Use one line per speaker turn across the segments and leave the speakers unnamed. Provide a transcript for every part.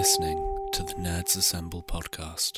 listening to the Nerds Assemble podcast.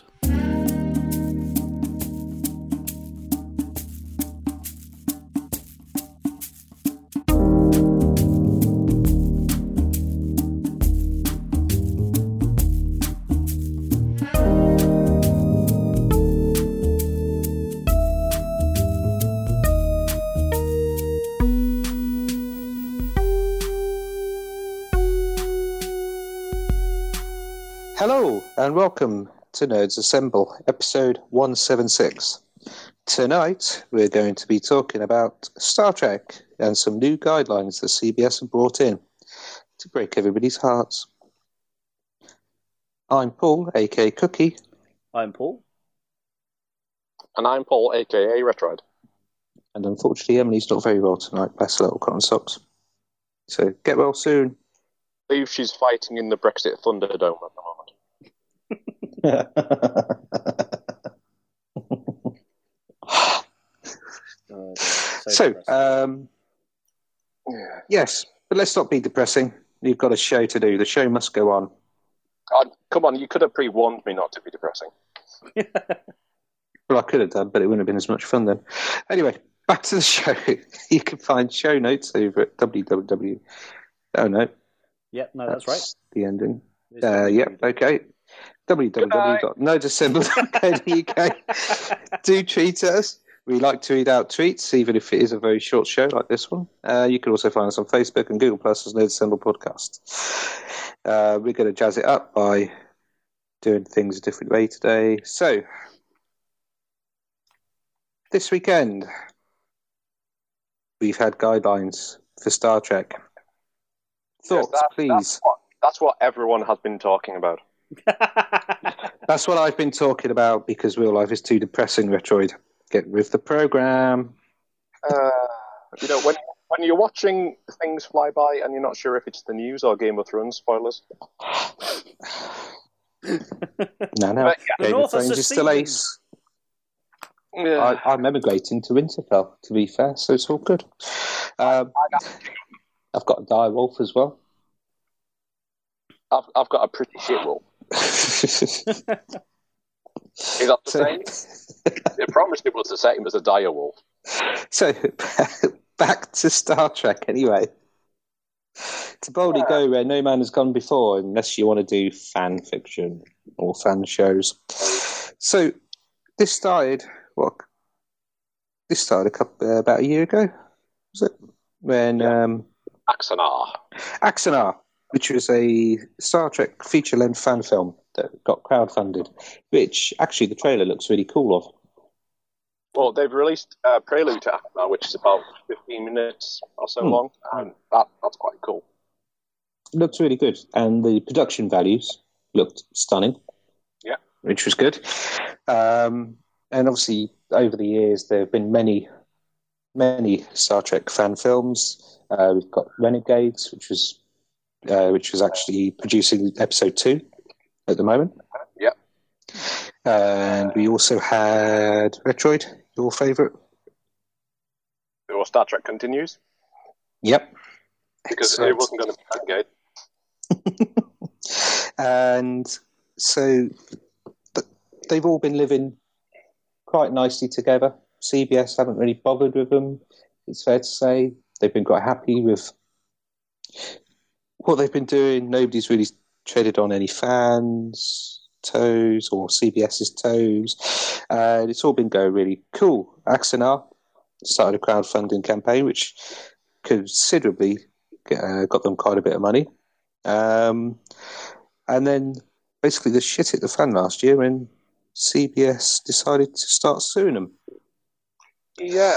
Hello and welcome to Nerds Assemble, episode 176. Tonight we're going to be talking about Star Trek and some new guidelines that CBS have brought in to break everybody's hearts. I'm Paul, aka Cookie.
I'm Paul.
And I'm Paul, aka Retroid.
And unfortunately Emily's not very well tonight, bless her little cotton socks. So get well soon.
I believe she's fighting in the Brexit Thunderdome at the moment.
Yes, but let's not be depressing. You've got a show to do. The show must go on.
Come on, you could have pre-warned me not to be depressing.
Well, I could have done, but it wouldn't have been as much fun then. Anyway, back to the show. You can find show notes over at www. Oh, no.
Yep, no, that's right.
The ending. Yep, okay. www.nerdassembly.co.uk. Do tweet us. We like to read out tweets, even if it is a very short show like this one. You can also find us on Facebook and Google Plus as Nerds Assemble Podcast. We're going to jazz it up by doing things a different way today. So, this weekend, we've had guidelines for Star Trek. Thoughts,
yes,
please.
That's what everyone has been talking about.
That's what I've been talking about because real life is too depressing, Retroid. Get with the program.
When you're watching things fly by and you're not sure if it's the news or Game of Thrones spoilers.
No. Game of Thrones is still ace.
Yeah.
I'm emigrating to Winterfell, to be fair, so it's all good. I've got a dire wolf as well.
I've got a pretty shit wolf. Is that the same? I promised it was the same as a dire wolf.
So, back to Star Trek anyway. To boldly go where no man has gone before, unless you want to do fan fiction or fan shows. So, this started about a year ago, was it? When Axanar, which was a Star Trek feature-length fan film that got crowdfunded, which actually the trailer looks really cool of.
Well, they've released a prelude to Axanar, which is about 15 minutes or so long, and that's quite cool.
It looks really good, and the production values looked stunning.
Yeah.
Which was good. And obviously, over the years, there have been many Star Trek fan films. We've got Renegades, which was actually producing episode 2 at the moment.
Yeah.
And we also had Retroid, your favourite.
Or Star Trek Continues.
Yep.
Because it wasn't going to be Renegade.
And so they've all been living quite nicely together. CBS haven't really bothered with them, it's fair to say. They've been quite happy with what they've been doing. Nobody's really treaded on any fans' toes or CBS's toes. And it's all been going really cool. Axanar started a crowdfunding campaign, which considerably got them quite a bit of money. And then basically the shit hit the fan last year when CBS decided to start suing them.
Yeah.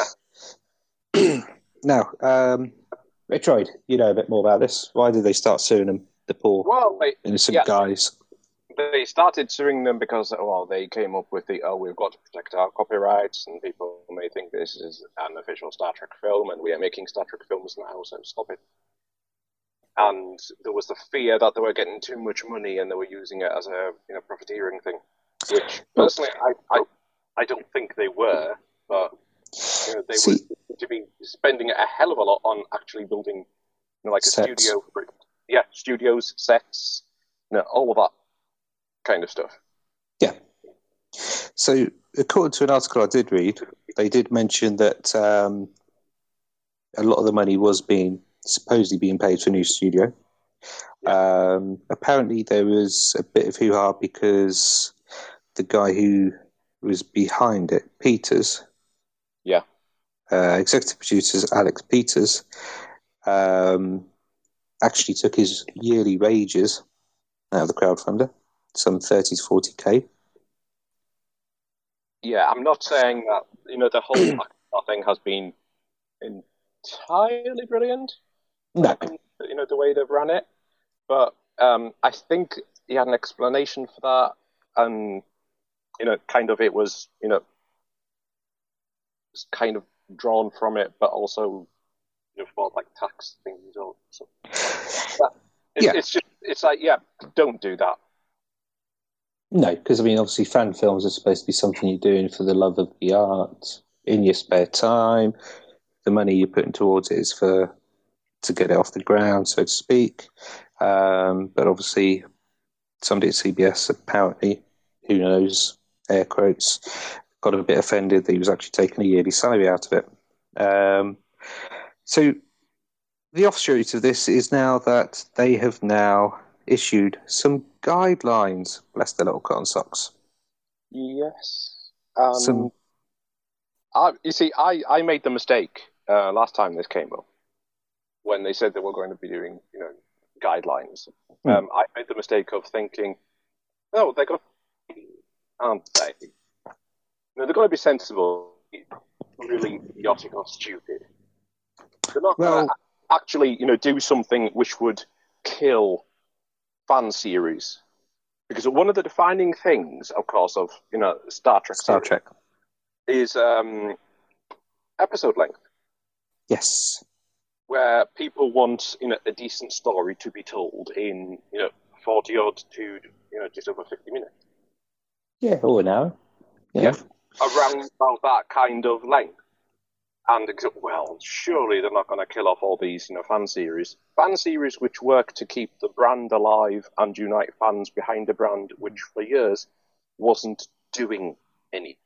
Now, Retroid, you know a bit more about this. Why did they start suing them, the poor innocent guys?
They started suing them because, they came up with we've got to protect our copyrights, and people may think this is an official Star Trek film, and we are making Star Trek films now, so stop it. And there was the fear that they were getting too much money and they were using it as a profiteering thing, which personally I don't think they were, but they would to be spending a hell of a lot on actually building like a
sets.
studio. Studios, sets, all of that kind of stuff.
Yeah. So, according to an article I did read, they did mention that a lot of the money was supposedly being paid for a new studio. Apparently, there was a bit of hoo-ha because the guy who was behind it, Peters, executive producers Alex Peters, actually took his yearly wages out of the crowdfunder, some 30 to 40k.
Yeah, I'm not saying that the whole thing has been entirely brilliant.
No.
The way they've run it, but I think he had an explanation for that, and kind of it was kind of drawn from it, but also for like tax things or something. It's like don't do that.
No, because obviously fan films are supposed to be something you're doing for the love of the art in your spare time. The money you're putting towards it is to get it off the ground, so to speak. But obviously, somebody at CBS apparently, who knows, air quotes, got a bit offended that he was actually taking a yearly salary out of it. So the offshoot of this is now that they have now issued some guidelines. Bless their little cotton socks.
Yes. You see, I made the mistake last time this came up when they said they were going to be doing guidelines. I made the mistake of thinking, no, they're going to be, aren't they? They're going to be sensible, really idiotic or stupid. They're not going to actually, do something which would kill fan series. Because one of the defining things, of course, of Star Trek is episode length.
Yes.
Where people want a decent story to be told in 40 odd to just over 50 minutes.
Yeah, or an hour. Yeah.
Around about that kind of length. And surely they're not going to kill off all these fan series which work to keep the brand alive and unite fans behind a brand which for years wasn't doing anything.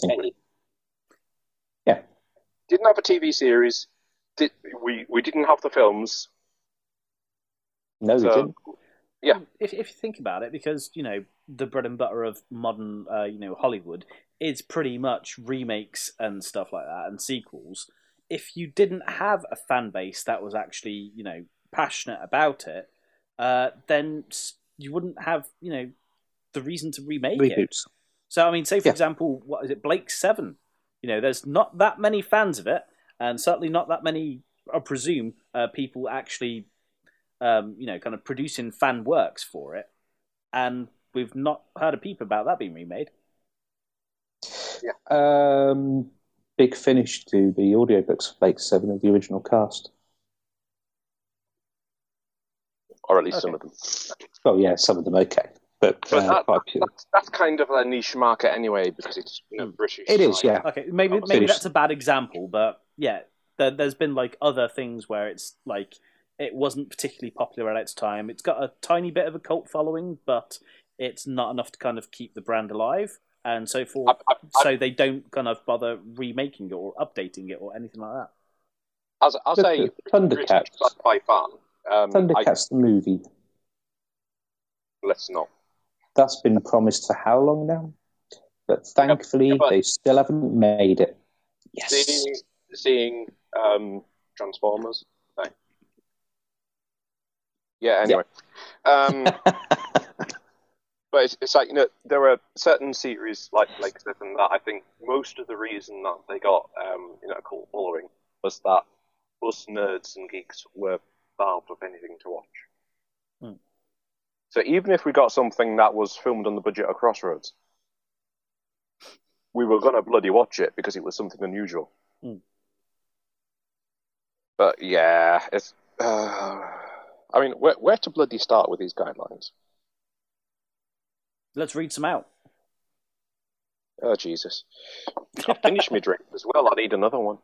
Yeah.
Didn't have a TV series. We didn't have the films.
No, we didn't.
Yeah.
If you think about it, because the bread and butter of modern Hollywood is pretty much remakes and stuff like that and sequels. If you didn't have a fan base that was actually passionate about it, then you wouldn't have the reason to remake it. So say for example, what is it, Blake 7? There's not that many fans of it, and certainly not that many, I presume, people actually kind of producing fan works for it, and we've not heard a peep about that being remade.
Yeah. Big Finish do the audiobooks for Blake 7 of the original cast.
Or at least some of them.
Oh yeah, some of them okay. But
that's kind of a niche market anyway, because it's British.
It is, yeah.
Okay, maybe that's a bad example, but yeah, there's been other things where it's it wasn't particularly popular at its time. It's got a tiny bit of a cult following, but it's not enough to kind of keep the brand alive, and so forth. So they don't kind of bother remaking it or updating it or anything like that.
As a
Thundercats
sci-fi fan,
Thundercats the movie.
Let's not.
That's been promised for how long now? But thankfully, they still haven't made it. Yes.
Seeing Transformers. No. Yeah. Anyway. Yeah. But it's there are certain series like Seven that I think most of the reason that they got a cult following was that us nerds and geeks were starved of anything to watch. So even if we got something that was filmed on the budget of Crossroads, we were gonna bloody watch it because it was something unusual. But yeah, it's. Where to bloody start with these guidelines?
Let's read some out.
Oh, Jesus. I finished my drink as well. I need another one.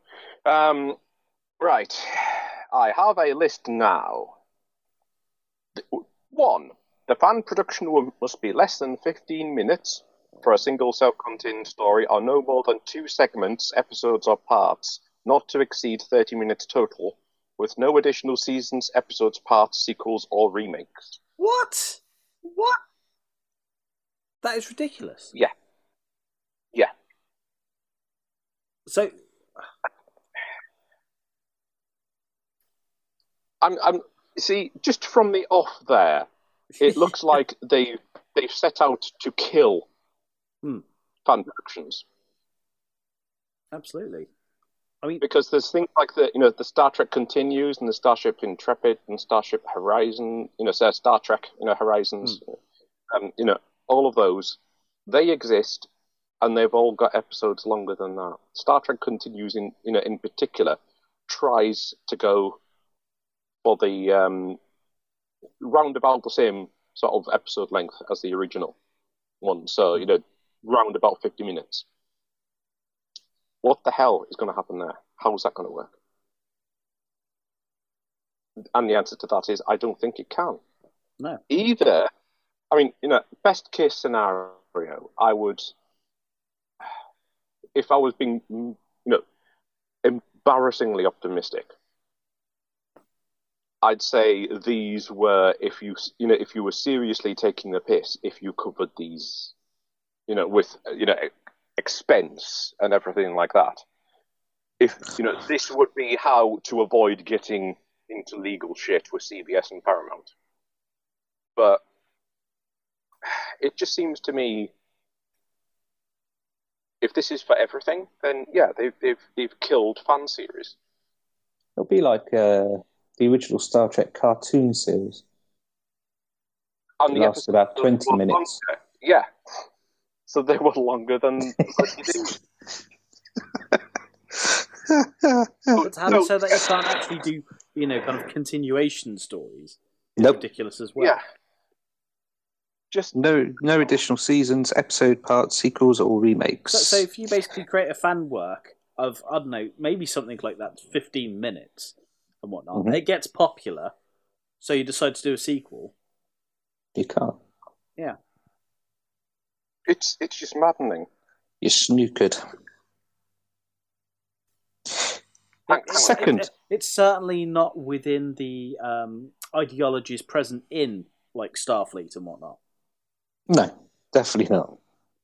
Right. I have a list now. 1. The fan production must be less than 15 minutes for a single self-contained story, or no more than 2 segments, episodes, or parts, not to exceed 30 minutes total, with no additional seasons, episodes, parts, sequels, or remakes.
What? That is ridiculous.
Yeah.
So,
I'm see, just from the off there, it looks like they've set out to kill fan productions.
Absolutely. I mean,
because there's things like the Star Trek Continues and the Starship Intrepid and Starship Horizon, Star Trek, Horizons, all of those, they exist, and they've all got episodes longer than that. Star Trek Continues in particular tries to go for the round about the same sort of episode length as the original one, so round about 50 minutes. What the hell is going to happen there? How is that going to work? And the answer to that is, I don't think it can.
No.
Either, best case scenario, I would, if I was being, embarrassingly optimistic, I'd say these were, if you were seriously taking the piss, if you covered these, with, expense and everything like that. If this would be how to avoid getting into legal shit with CBS and Paramount. But it just seems to me, if this is for everything, then yeah, they've killed fan series.
It'll be like the original Star Trek cartoon series.
And
it
the
lasts about 20 minutes.
Longer. Yeah. So they were longer than
But having said that, you can't actually do, kind of continuation stories. It's
Nope.
ridiculous as well.
Yeah. Just
No additional seasons, episode parts, sequels, or remakes.
So if you basically create a fan work of, I don't know, maybe something like that, 15 minutes and whatnot,
Mhm.
it gets popular, so you decide to do a sequel.
You can't.
Yeah.
it's just maddening.
You're snookered. Second.
It's certainly not within the ideologies present in, like, Starfleet and whatnot.
No, definitely not.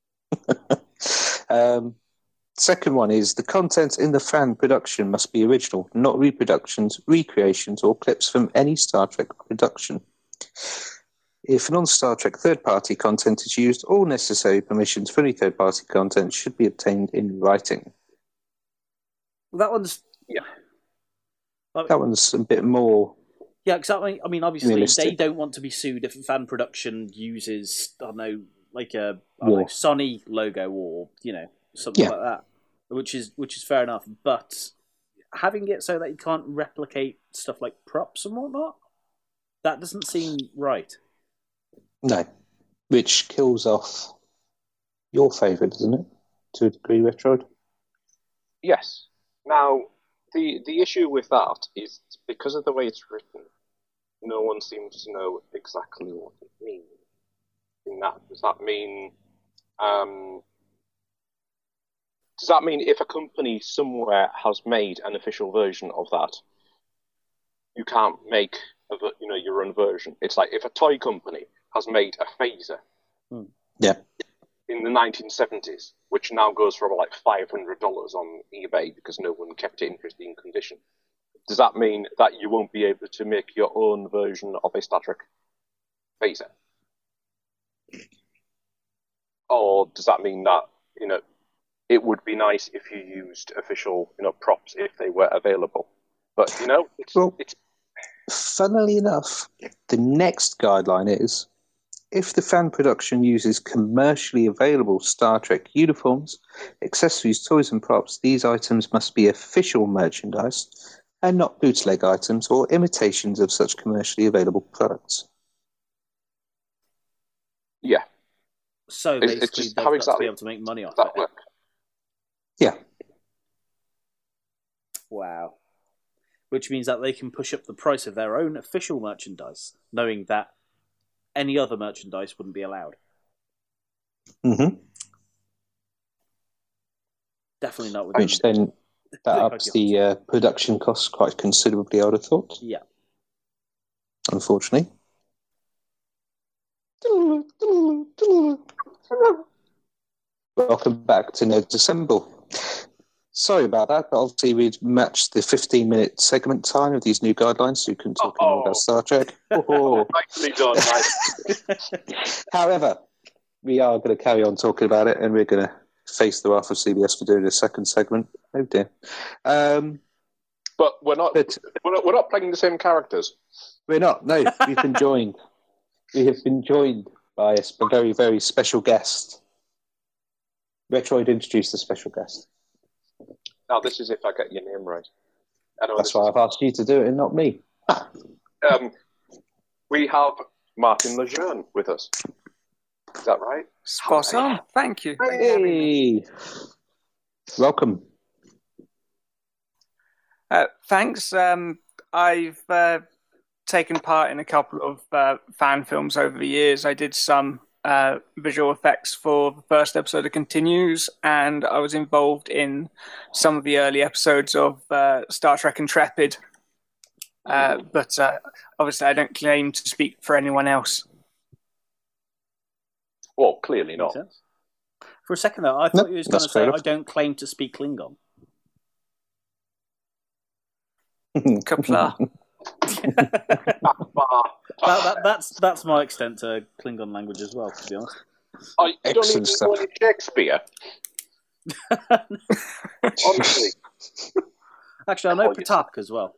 Second one is the content in the fan production must be original, not reproductions, recreations, or clips from any Star Trek production. If non-Star Trek third-party content is used, all necessary permissions for any third-party content should be obtained in writing.
Well, that one's...
Yeah.
That one's a bit more...
Yeah, exactly. I mean, obviously,
realistic.
they don't want to be sued if a fan production uses, I don't know, like a
War.
Sony logo or, something
Yeah.
like that, which is fair enough. But having it so that you can't replicate stuff like props and whatnot, that doesn't seem right.
No. Which kills off your favourite, doesn't it? To a degree, Retroid?
Yes. Now, the issue with that is because of the way it's written, no one seems to know exactly what it means. Does that mean if a company somewhere has made an official version of that, you can't make your own version? It's like if a toy company has made a phaser
Yeah.
in the 1970s, which now goes for about like $500 on eBay because no one kept it in pristine condition. Does that mean that you won't be able to make your own version of a Star Trek phaser? Or does that mean that, it would be nice if you used official, props if they were available? But, it's
Funnily enough, the next guideline is if the fan production uses commercially available Star Trek uniforms, accessories, toys, and props, these items must be official merchandise and not bootleg items or imitations of such commercially available products.
yeah.
So
It's
basically,
just
they've
how
got to
exactly
be able to make money off
Does that
it.
work?
Yeah.
Wow. Which means that they can push up the price of their own official merchandise, knowing that any other merchandise wouldn't be allowed.
Mm-hmm.
Definitely not with
Which then that ups the production costs quite considerably, I would have thought.
Yeah.
Unfortunately. Welcome back to Nerds Assemble. Sorry about that, but obviously we'd matched the 15-minute segment time of these new guidelines, so you can talk more about Star Trek.
Nicely done, mate.
However, we are going to carry on talking about it, and we're going to face the wrath of CBS for doing a second segment. Oh dear.
But we're not playing the same characters.
We're not. No, we've been joined. We have been joined by a very, very special guest. Retroid introduced a special guest.
Now, this is if I get your name right.
That's why I've asked you to do it and not me.
We have Martin Lejeune with us. Is that right?
Spot on. Thank you.
Hey! Welcome.
Thanks. I've taken part in a couple of fan films over the years. I did some visual effects for the first episode of Continues, and I was involved in some of the early episodes of Star Trek Intrepid. But obviously I don't claim to speak for anyone else.
Well, clearly not.
For a second there, I thought you was going to say, I don't claim to speak Klingon.
Kapla.
That's my extent to Klingon language as well, to be honest.
You don't even know any Shakespeare. Honestly.
Actually, I know Patak as well.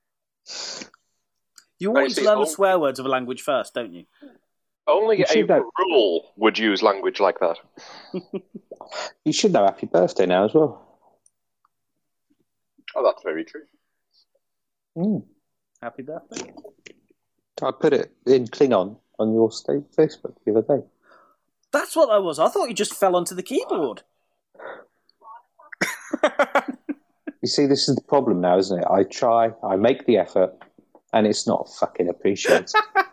You always learn the swear words of a language first, don't you?
Only a rule would use language like that.
You should know Happy Birthday now as well.
Oh, that's very true.
Happy birthday.
I put it in Klingon on your Facebook the other day.
That's what that was. I thought you just fell onto the keyboard.
You see, this is the problem now, isn't it? I make the effort, and it's not fucking appreciated.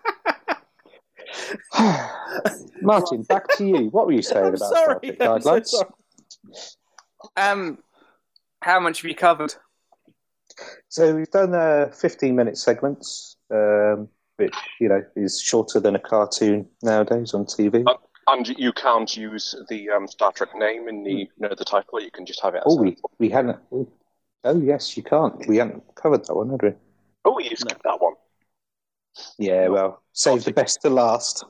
Martin, back to you. What were you saying about Star Trek guidelines?
So
how much have you covered?
So we've done 15-minute segments, which is shorter than a cartoon nowadays on TV.
And you can't use the Star Trek name in the title. You can just have it.
We hadn't. Oh yes, you can't. We hadn't covered that one, had we?
Oh, you skipped that one.
Yeah, well, save the best to last.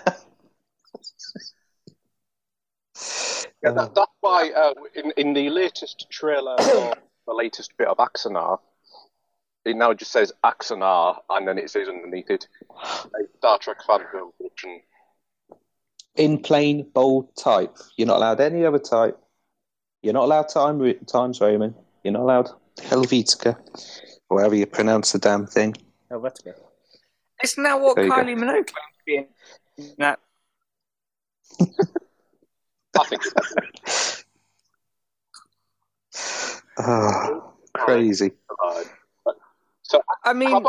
That's why in the latest trailer or the latest bit of Axanar, it now just says Axanar, and then it says underneath it, a Star Trek fan film production.
In plain, bold type. You're not allowed any other type. You're not allowed Times Roman. You're not allowed Helvetica, or however you pronounce the damn thing.
Helvetica.
Isn't that what Kylie Minogue claimed to be in that?
I think
crazy.
So,
I mean,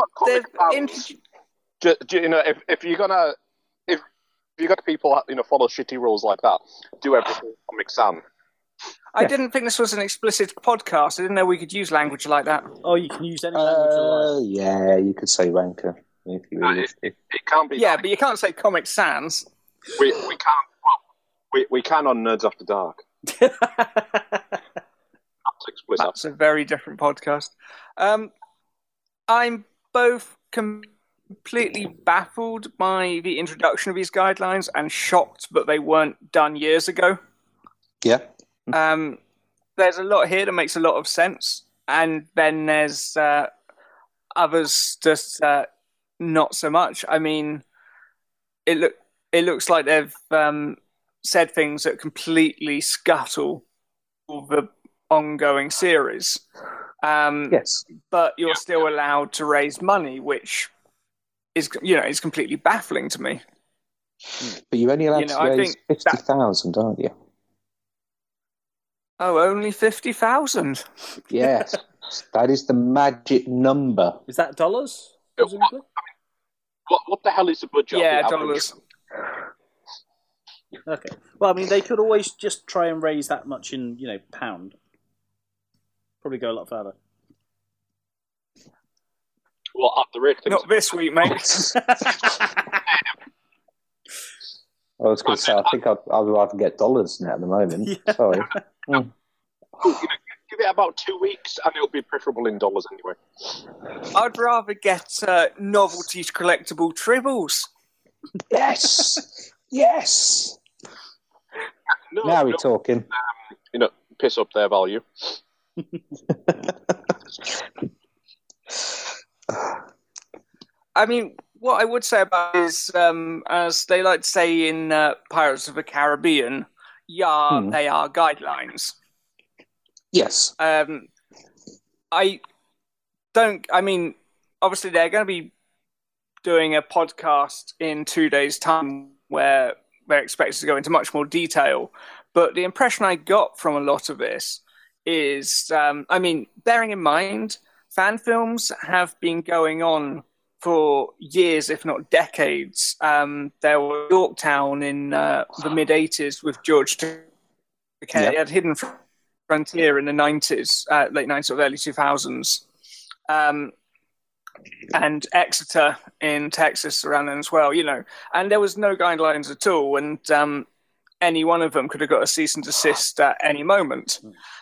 if you're gonna people follow shitty rules like that, do everything Comic Sans.
I didn't think this was an explicit podcast. I didn't know we could use language like that.
Oh, you can use any language you like.
Yeah, you could say wanker if you really
it can't be.
Yeah, but you can't say Comic Sans.
We can't. Well, we can on Nerds After Dark. That's explicit.
That's a very different podcast. I'm both completely baffled by the introduction of these guidelines and shocked that they weren't done years ago.
Yeah.
There's a lot here that makes a lot of sense, and then there's others just not so much. I mean, it looks like they've said things that completely scuttle the ongoing series.
Yes,
but you're still allowed to raise money, which is completely baffling to me.
But you're only allowed to raise 50,000, aren't you?
Oh, only 50,000.
Yes, that is the magic number.
Is that dollars? Presumably?
What the hell is the budget?
Yeah,
of the
dollars.
Okay. Well, I mean, they could always just try and raise that much in, pound. Probably go a lot further.
Well, at the rate things
Not this week, mate.
I was going to say, I think I'd rather get dollars now at the moment.
Yeah.
Sorry.
give it about 2 weeks, and it'll be preferable in dollars anyway.
I'd rather get novelty collectible tribbles.
Yes! Yes!
No,
Now we're talking.
Piss up their value.
I mean, what I would say about it is, as they like to say in Pirates of the Caribbean, they are guidelines.
Yes.
Obviously they're going to be doing a podcast in 2 days' time where they're expected to go into much more detail. But the impression I got from a lot of this is, bearing in mind, fan films have been going on for years, if not decades. There was Yorktown in the mid-'80s with George Takei.
Yep.
He had Hidden Frontier in the 90s, late 90s or early 2000s. And Exeter in Texas around then as well, And there was no guidelines at all, and any one of them could have got a cease and desist at any moment.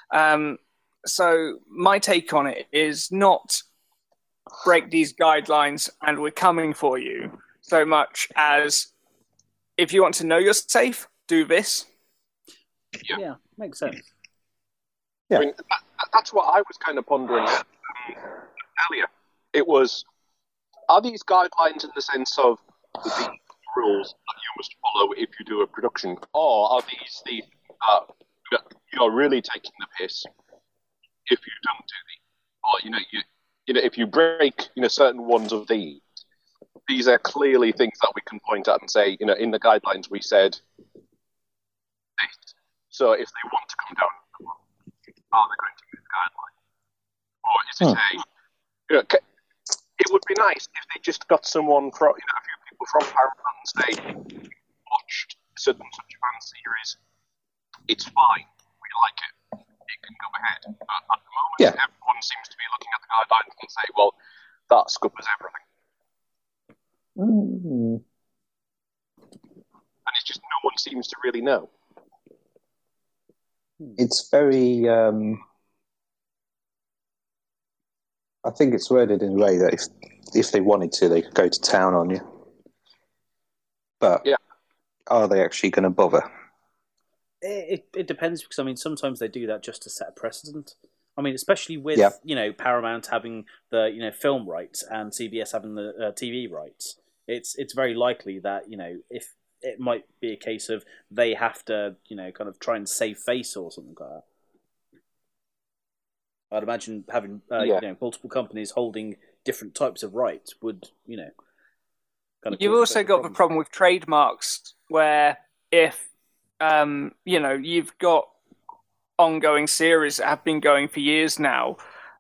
So my take on it is not break these guidelines and we're coming for you, so much as if you want to know you're safe, do this.
Yeah, makes sense.
Yeah.
I mean, that's what I was kind of pondering earlier. It was, are these guidelines in the sense of the rules that you must follow if you do a production, or are these the you're really taking the piss if you don't do the, or if you break certain ones of these are clearly things that we can point at and say in the guidelines we said this. So if they want to come down, are they going to use the guideline, or is it it would be nice if they just got someone from, a few people from Paramount and say, watched such and such fan series, it's fine, we like it, it can go ahead. But at the moment, everyone seems to be looking at the guidelines and say, well, that scuppers everything. And it's just no one seems to really know.
It's very... I think it's worded in a way that if they wanted to, they could go to town on you. But are they actually going to bother?
It depends, because sometimes they do that just to set a precedent. Especially with Paramount having the film rights and CBS having the TV rights. It's very likely that if it might be a case of they have to kind of try and save face or something like that. I'd imagine having multiple companies holding different types of rights would kind of.
You've also got the problem with trademarks, where if you've got ongoing series that have been going for years now,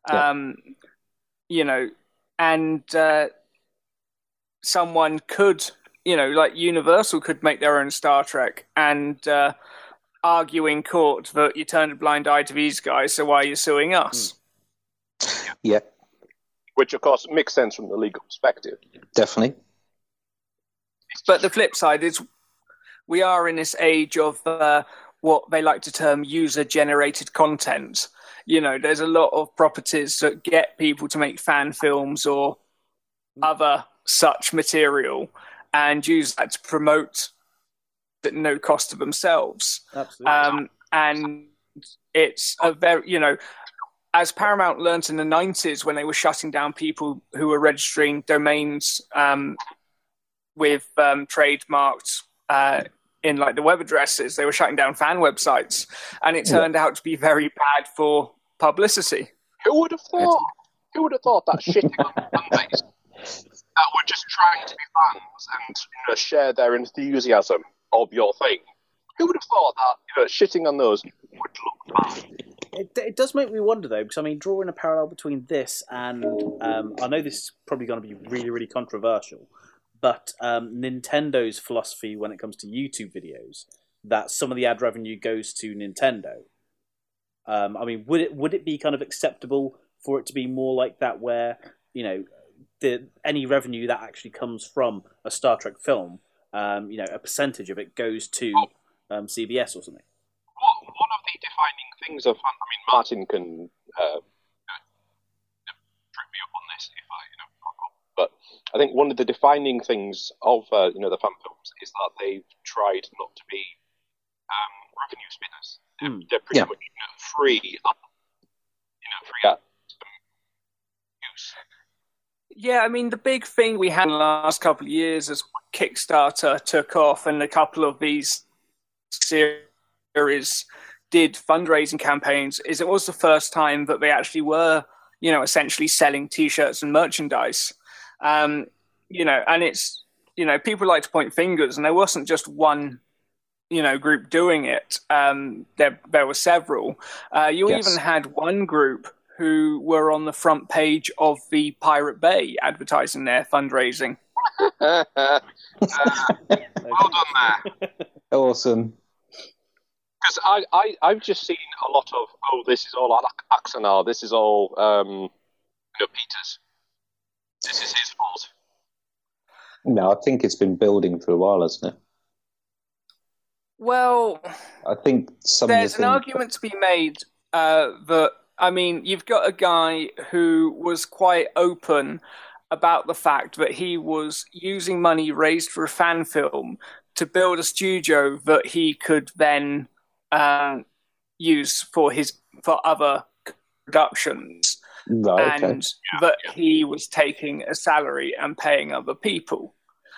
and someone could, like Universal could make their own Star Trek and argue in court that you turned a blind eye to these guys, so why are you suing us?
Yeah.
Which, of course, makes sense from the legal perspective.
Definitely.
But the flip side is we are in this age of what they like to term user-generated content. There's a lot of properties that get people to make fan films or other such material and use that to promote at no cost to themselves.
Absolutely.
And it's a very, as Paramount learned in the 90s when they were shutting down people who were registering domains with trademarked in like the web addresses, they were shutting down fan websites, and it turned out to be very bad for publicity.
Who would have thought? Who would have thought that shitting on fan base that were just trying to be fans and share their enthusiasm of your thing? Who would have thought that shitting on those would look bad?
It does make me wonder, though, because drawing a parallel between this and I know this is probably going to be really, really controversial, but Nintendo's philosophy when it comes to YouTube videos, that some of the ad revenue goes to Nintendo. I mean, would it be kind of acceptable for it to be more like that, where any revenue that actually comes from a Star Trek film, a percentage of it goes to CBS or something?
One of the defining things of, Martin can trip me up on this if but I think one of the defining things of the fan films is that they've tried not to be revenue spinners. They're pretty much free at use.
Yeah, I mean, the big thing we had in the last couple of years as Kickstarter took off and a couple of these series did fundraising campaigns is it was the first time that they actually were, essentially selling T-shirts and merchandise. And it's, people like to point fingers, and there wasn't just one, group doing it. There were several. You even had one group who were on the front page of the Pirate Bay advertising their fundraising.
Well done there.
Awesome.
Because I've just seen a lot of, this is all Axanar, this is all Peter's. This is his fault.
No, I think it's been building for a while, hasn't it?
Well,
I think
there's an argument to be made that, you've got a guy who was quite open about the fact that he was using money raised for a fan film to build a studio that he could then use for other productions.
Right, okay.
And that he was taking a salary and paying other people.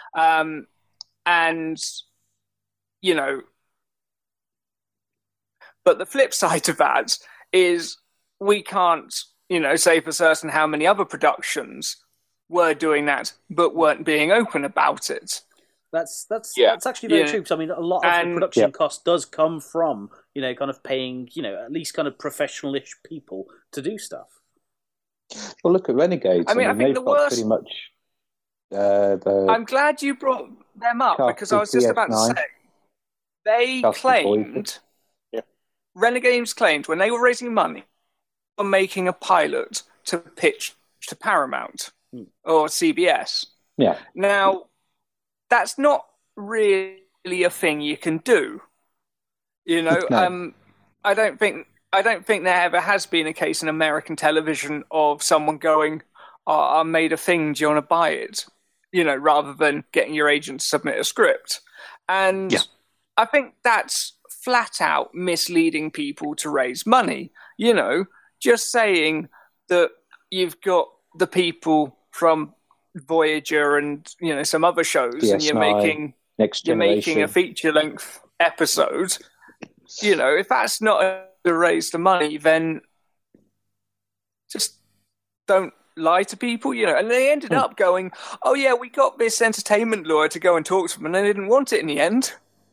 But the flip side of that is we can't, say for certain how many other productions were doing that but weren't being open about it.
That's actually very true, because a lot of the production cost does come from, kind of paying, at least kind of professional-ish people to do stuff.
Well, look at Renegades.
I think the worst...
pretty much...
I'm glad you brought them up, because I was just about to say, they claimed... Renegades claimed when they were raising money for making a pilot to pitch to Paramount or CBS.
Yeah.
Now, that's not really a thing you can do.
No.
I don't think there ever has been a case in American television of someone going, I made a thing, do you want to buy it? Rather than getting your agent to submit a script. And I think that's flat out misleading people to raise money. Just saying that you've got the people from Voyager and some other shows, DS9, and you're making a feature length episode. If that's not to raise the money, then just don't lie to people. And they ended up going, we got this entertainment lawyer to go and talk to them, and they didn't want it in the end.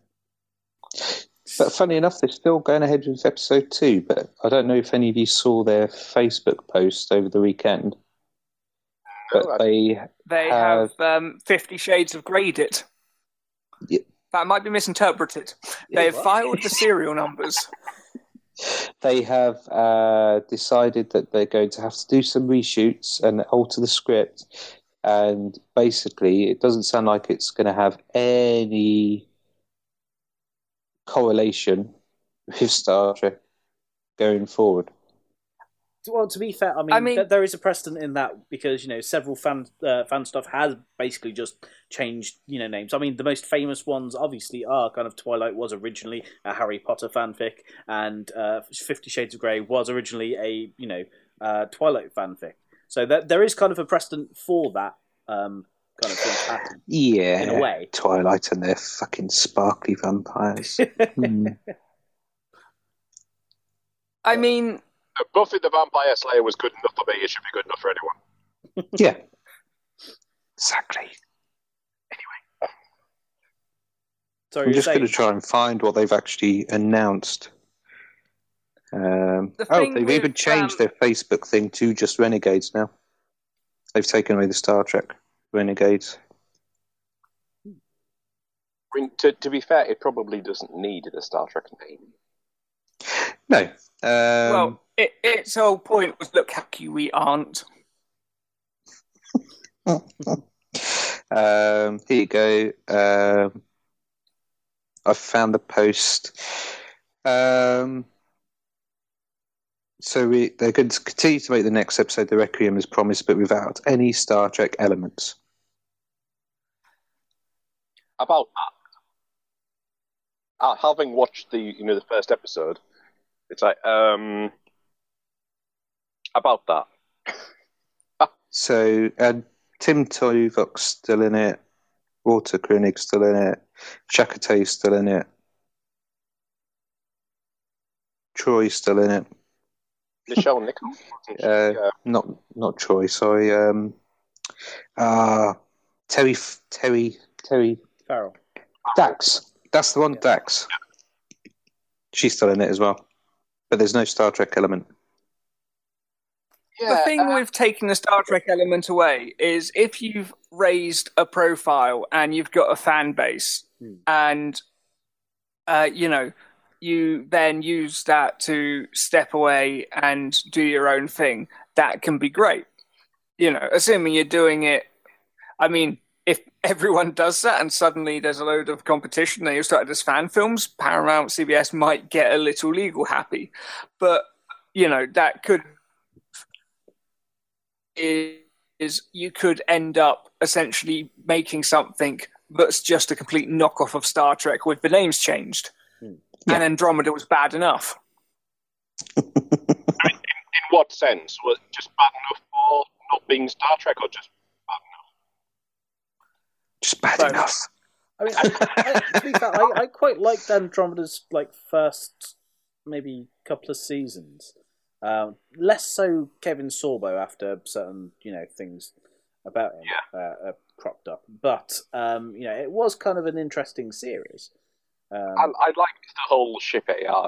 But funny enough, they're still going ahead with episode 2, but I don't know if any of you saw their Facebook post over the weekend. But they have
50 Shades of Grey'd it.
Yeah.
That might be misinterpreted. They have filed the serial numbers.
They have decided that they're going to have to do some reshoots and alter the script. And basically, it doesn't sound like it's going to have any correlation with Star Trek going forward.
Well, to be fair, there is a precedent in that, because several fan stuff has basically just changed names. The most famous ones obviously are kind of Twilight was originally a Harry Potter fanfic, and 50 Shades of Grey was originally a Twilight fanfic. So there is kind of a precedent for that kind of thing happening.
Yeah,
in a way.
Twilight and their fucking sparkly vampires.
Buffy the Vampire Slayer was good enough for me. It should be good enough for anyone.
Yeah. Exactly. Anyway.
Sorry,
I'm just going to try and find what they've actually announced. They've even changed their Facebook thing to just Renegades now. They've taken away the Star Trek Renegades.
I mean, to be fair, it probably doesn't need the Star Trek name.
No.
Well, its whole point was, look how cute we aren't.
Here you go. I found the post. So they're going to continue to make the next episode the Requiem as promised, but without any Star Trek elements.
About that, having watched the first episode, it's like about that.
So Tim Tuvok's still in it. Walter Koenig's still in it. Chakotay's still in it. Troy's still in it.
Nichelle Nichols?
Not Troy, sorry. Terry
Farrell.
Dax. That's the one, Dax. She's still in it as well. But there's no Star Trek element.
The thing with taking the Star Trek element away is if you've raised a profile and you've got a fan base and, you then use that to step away and do your own thing, that can be great. Assuming you're doing it, I mean, if everyone does that and suddenly there's a load of competition and you started as fan films, Paramount, CBS might get a little legal happy. But, that could... is you could end up essentially making something that's just a complete knockoff of Star Trek with the names changed. Yeah. And Andromeda was bad enough.
In what sense? Was it just bad enough for not being Star Trek, or just bad enough?
Just bad enough.
I mean, to be fair, I quite liked Andromeda's first maybe couple of seasons. Less so Kevin Sorbo after certain things about him cropped up, but it was kind of an interesting series.
I liked the whole ship AI.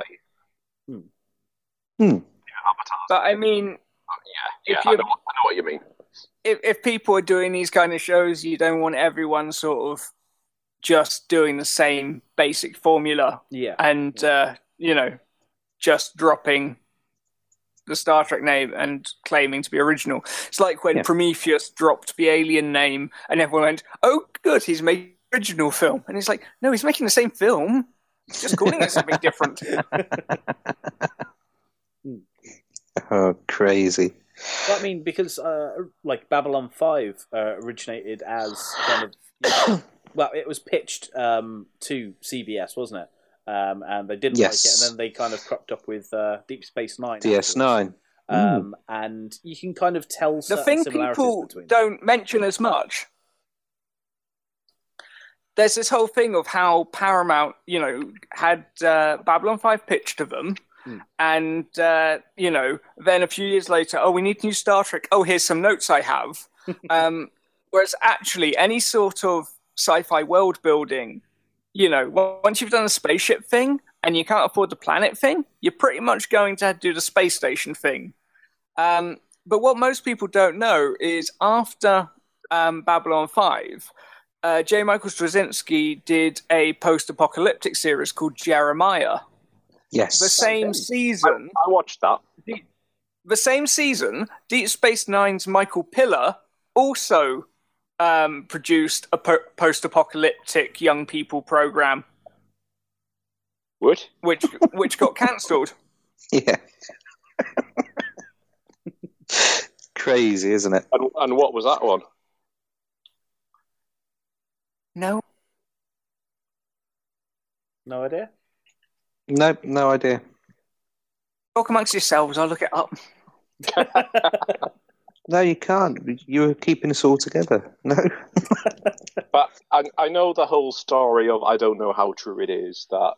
But I mean,
I know what you mean.
If people are doing these kind of shows, you don't want everyone sort of just doing the same basic formula, and just dropping the Star Trek name and claiming to be original. It's like when Prometheus dropped the alien name and everyone went, oh good, he's making an original film. And he's like, no, he's making the same film, he's just calling it something different.
Oh, crazy.
Well, I mean, because Babylon 5 originated as kind of it was pitched to CBS, wasn't it? And they didn't like it, and then they kind of cropped up with Deep Space Nine.
DS9.
And you can kind of tell
the thing people don't mention as much. There's this whole thing of how Paramount, had Babylon 5 pitched to them, and then a few years later, we need new Star Trek. Oh, here's some notes I have. Whereas actually, any sort of sci-fi world building, once you've done a spaceship thing and you can't afford the planet thing, you're pretty much going to do the space station thing. But what most people don't know is after Babylon 5, J. Michael Straczynski did a post-apocalyptic series called Jeremiah.
Yes.
The same season...
I watched that.
The same season, Deep Space Nine's Michael Piller also... produced a post-apocalyptic young people program.
What?
Which got cancelled.
Yeah. Crazy, isn't it?
And what was that one?
No
idea?
No idea.
Talk amongst yourselves, I'll look it up.
No, you can't. You're keeping us all together. No.
But I know the whole story of, I don't know how true it is, that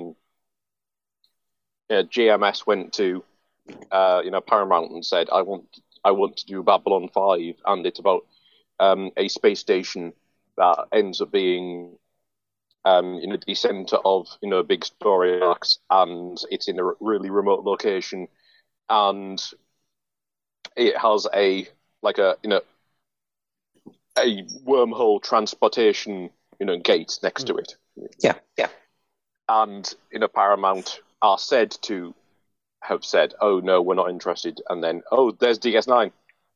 GMS went to Paramount and said, I want to do Babylon 5, and it's about a space station that ends up being the center of a big story arcs, and it's in a really remote location, and it has a wormhole transportation gate next to it.
Yeah.
And Paramount are said to have said, "Oh no, we're not interested," and then, "Oh, there's DS9."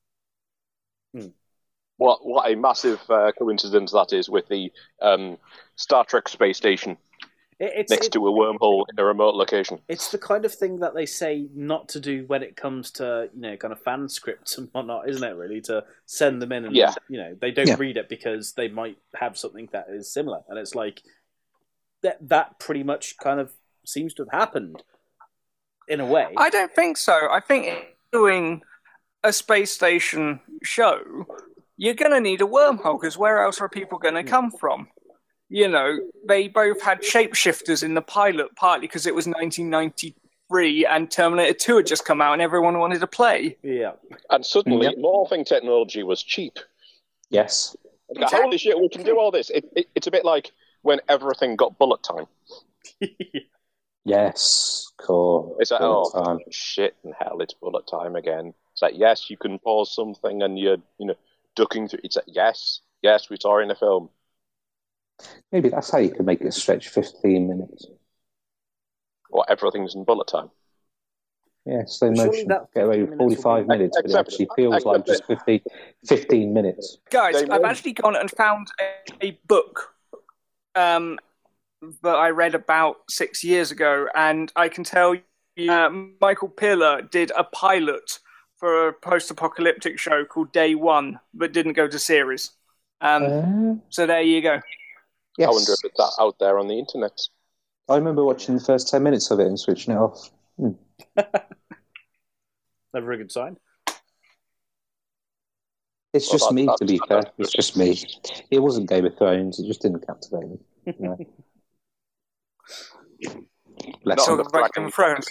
What a massive coincidence that is with the Star Trek space station next to a wormhole in a remote location.
It's the kind of thing that they say not to do when it comes to kind of fan scripts and whatnot, isn't it? Really, to send them in and they don't read it because they might have something that is similar, and it's like that pretty much kind of seems to have happened in a way.
I don't think so. I think doing a space station show, you're going to need a wormhole, because where else are people going to come from? They both had shapeshifters in the pilot, partly because it was 1993 and Terminator 2 had just come out and everyone wanted to play.
Yeah.
And suddenly, morphing technology was cheap.
Yes.
Holy shit, we can do all this. It's a bit like when everything got bullet time.
Yes, cool.
It's like, shit in hell, it's bullet time again. It's like, yes, you can pause something and you're, ducking through. It's like, yes, we saw it in a film.
Maybe that's how you can make it stretch 15 minutes.
Or everything's in bullet time.
Yeah, slow motion. Get away with 45 minutes, but it actually feels like just 15 minutes.
Guys, I've actually gone and found a book that I read about 6 years ago, and I can tell you Michael Piller did a pilot for a post-apocalyptic show called Day One, but didn't go to series. So there you go.
Yes.
I wonder if it's out there on the internet.
I remember watching the first 10 minutes of it and switching it off.
Never a good sign.
It's just me, to be fair. It's just me. It wasn't Game of Thrones. It just didn't captivate me.
Let's talk about Game of Thrones.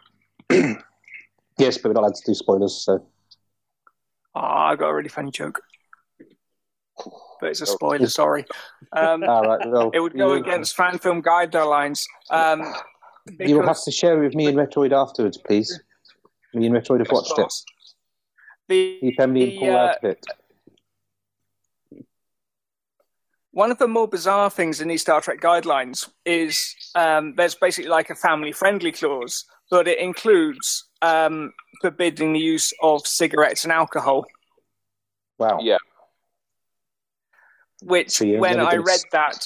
Yes, but we're not allowed to do spoilers, so...
I got a really funny joke. But it's a spoiler, sorry. It would go against fan film guidelines.
You'll have to share it with me and Retroid afterwards, please. Me and Retroid have watched it. You can be pull out of it.
One of the more bizarre things in these Star Trek guidelines is there's basically like a family-friendly clause, but it includes forbidding the use of cigarettes and alcohol.
Wow.
Yeah.
Which, when I read that,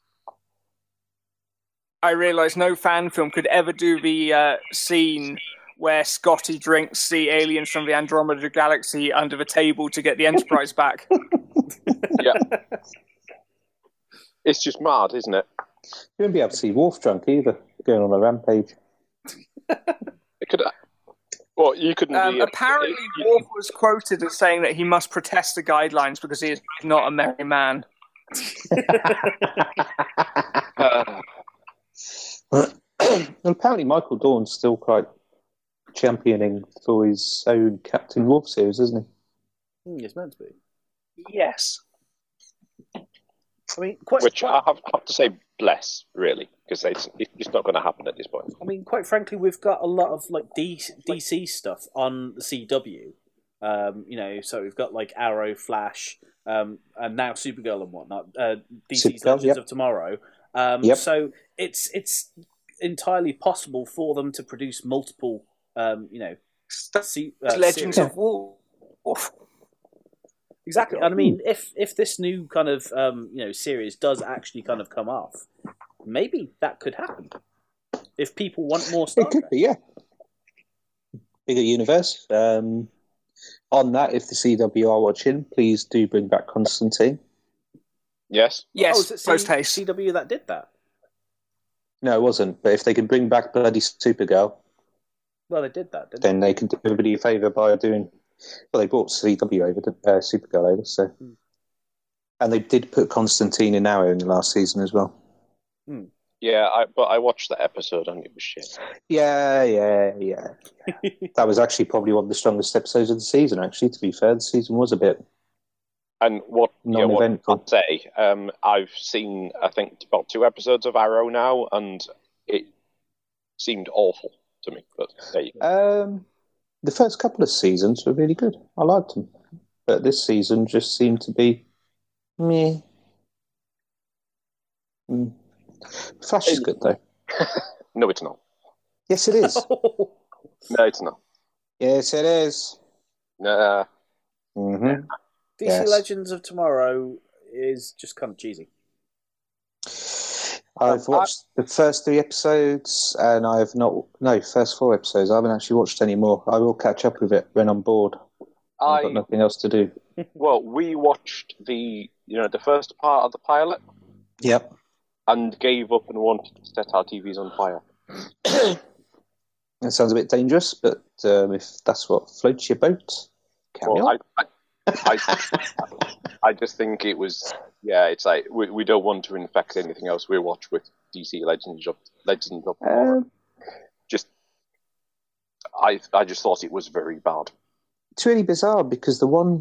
I realised no fan film could ever do the scene where Scotty drinks the aliens from the Andromeda Galaxy under the table to get the Enterprise back.
Yeah. It's just mad, isn't it?
You wouldn't be able to see Worf drunk either, going on a rampage.
It could. Well, you couldn't.
Apparently, Worf was quoted as saying that he must protest the guidelines because he is not a merry man.
Well, apparently, Michael Dorn's still quite championing for his own Captain Worf series, isn't he?
It's meant to be.
Yes.
I mean,
which I have to say, bless, really, because it's not going to happen at this point.
I mean, quite frankly, we've got a lot of like DC stuff on the CW. So we've got like Arrow, Flash, and now Supergirl and whatnot. DC's Legends of Tomorrow. So it's entirely possible for them to produce multiple,
Legends of Wolf.
Exactly, and I mean, if this new kind of series does actually kind of come off, maybe that could happen. If people want more Star Trek.
It could be, yeah. Bigger universe. On that, if the CW are watching, please do bring back Constantine.
Yes.
Yes.
Post-haste. CW that did that.
No, it wasn't. But if they can bring back bloody Supergirl,
well, they did that.
Then they can do everybody a favour by doing. Well, they brought CW over, Supergirl over, so. And they did put Constantine in Arrow in the last season as well.
Yeah, but I watched that episode and it was shit.
Yeah. That was actually probably one of the strongest episodes of the season, actually, to be fair. The season was a bit
And what
non-eventful.
I'd say, I've seen, I think, about 2 episodes of Arrow now, and it seemed awful to me. But there you go.
The first couple of seasons were really good. I liked them. But this season just seemed to be meh. Flash is good, though.
No, it's not.
Yes, it is.
No, it's not.
Yes, it is.
Nah.
Mm-hmm.
DC
Yes.
Legends of Tomorrow is just kind of cheesy.
I've watched the first 3 episodes, and I have not. No, first 4 episodes. I haven't actually watched any more. I will catch up with it when I'm bored. I've got nothing else to do.
Well, we watched the first part of the pilot
Yep.
and gave up and wanted to set our TVs on fire.
That sounds a bit dangerous, but if that's what floats your boat, carry on.
I just think it was, it's like we don't want to infect anything else we watch with DC Legends of Tomorrow. I just thought it was very bad.
It's really bizarre because the one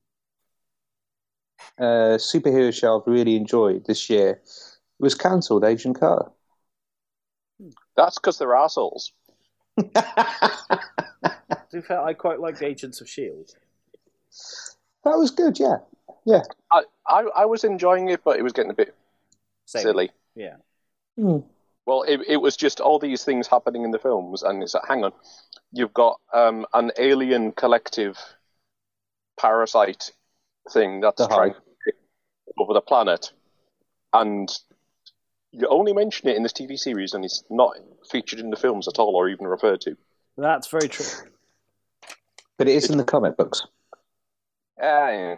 superhero show I've really enjoyed this year was cancelled, Agent Carter.
That's because they're assholes.
To be fair, I quite liked Agents of S.H.I.E.L.D.
That was good, yeah. Yeah.
I was enjoying it, but it was getting a bit silly.
Yeah.
Well, it was just all these things happening in the films, and it's like, hang on, you've got an alien collective parasite thing that's trying to take over the planet, and you only mention it in this TV series, and it's not featured in the films at all, or even referred to.
That's very true.
But it is in the comic books.
Yeah.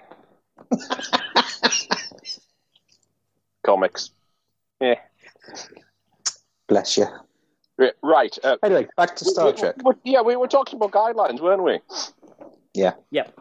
Comics. Yeah.
Bless you.
Right.
Anyway, back to Star Trek.
We were talking about guidelines, weren't we?
Yeah.
Yep.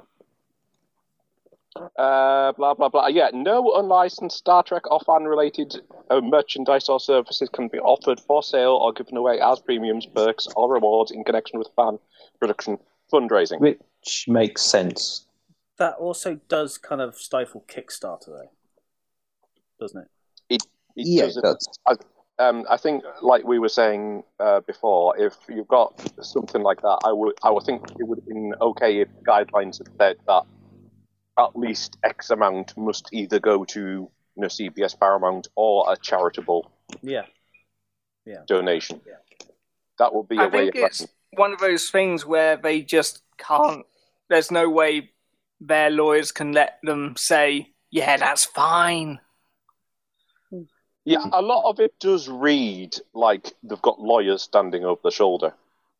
Blah, blah, blah. Yeah, no unlicensed Star Trek or fan-related merchandise or services can be offered for sale or given away as premiums, perks, or rewards in connection with fan production fundraising.
Which makes sense.
That also does kind of stifle Kickstarter, though, doesn't it?
It does.
I think, like we were saying before, if you've got something like that, I would think it would have been okay if guidelines had said that at least X amount must either go to CBS Paramount or a charitable donation. Yeah. That would be a way.
I think it's one of those things where they just can't. There's no way their lawyers can let them say, "Yeah, that's fine."
Yeah, a lot of it does read like they've got lawyers standing over their shoulder,